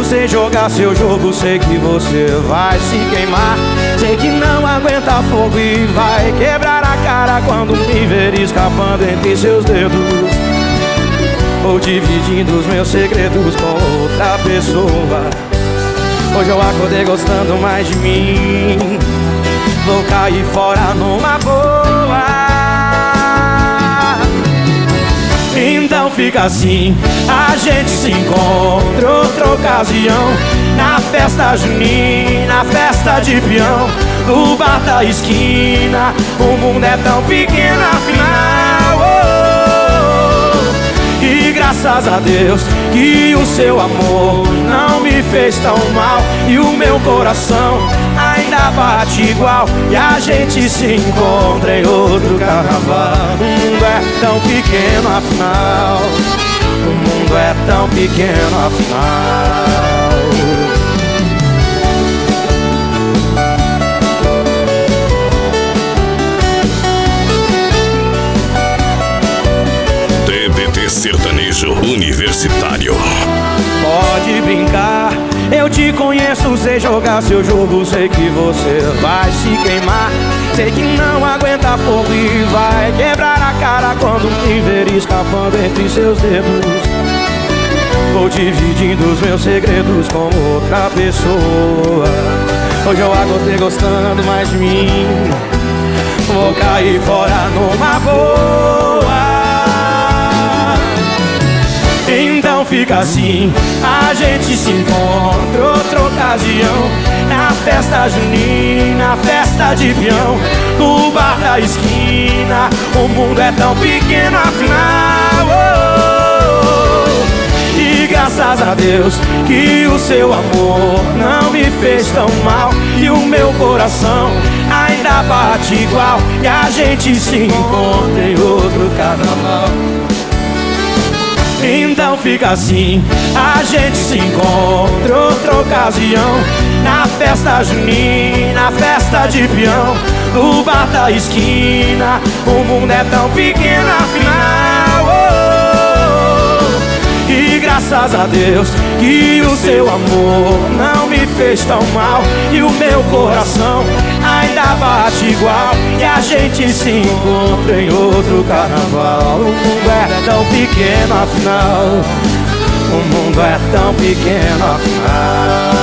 sei jogar seu jogo, sei que você vai se queimar. Sei que não aguenta fogo e vai quebrar a cara quando me ver escapando entre seus dedos, ou dividindo os meus segredos com outra pessoa. Hoje eu acordei gostando mais de mim, vou cair fora numa boa. Então fica assim, a gente se encontra outra ocasião, na festa junina, festa de peão, no bar da esquina. O mundo é tão pequeno afinal, e graças a Deus que o seu amor não me fez tão mal, e o meu coração ainda bate igual, e a gente se encontra em outro carnaval. O mundo é tão pequeno afinal, o mundo é tão pequeno afinal. TBT Sertanejo Universitário. Pode brincar, eu te conheço, sei jogar seu jogo, sei que você vai se queimar. Sei que não aguenta fogo e vai quebrar a cara quando me ver escapando entre seus dedos, ou dividindo os meus segredos com outra pessoa. Hoje eu acordei gostando mais de mim, vou cair fora numa boa. Então fica assim, a gente se encontra outra ocasião, na festa junina, festa de peão, no bar da esquina. O mundo é tão pequeno afinal, e graças a Deus que o seu amor não me fez tão mal, e o meu coração ainda bate igual, e a gente se encontra em outro carnaval. Então fica assim, a gente se encontra outra ocasião, na festa junina, festa de peão, no bar da esquina. O mundo é tão pequeno afinal, e graças a Deus que o seu amor não me fez tão mal, e o meu coração ainda bate igual, e a gente se encontra em outro carnaval. O mundo é tão pequeno afinal, o mundo é tão pequeno afinal.